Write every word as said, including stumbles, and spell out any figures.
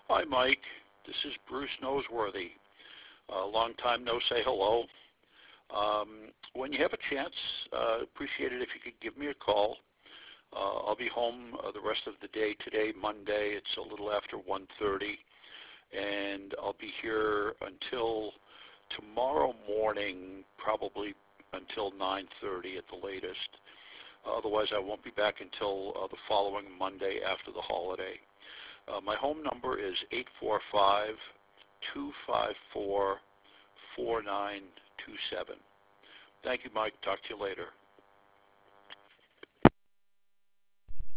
Hi, Mike. This is Bruce Noseworthy. Uh, long time no say hello. Um, when you have a chance, uh, appreciate it if you could give me a call. Uh, I'll be home uh, the rest of the day today, Monday. It's a little after one thirty, and I'll be here until tomorrow morning, probably until nine thirty at the latest. Otherwise, I won't be back until uh, the following Monday after the holiday. Uh, my home number is eight four five, two five four, four nine two seven. Thank you, Mike. Talk to you later.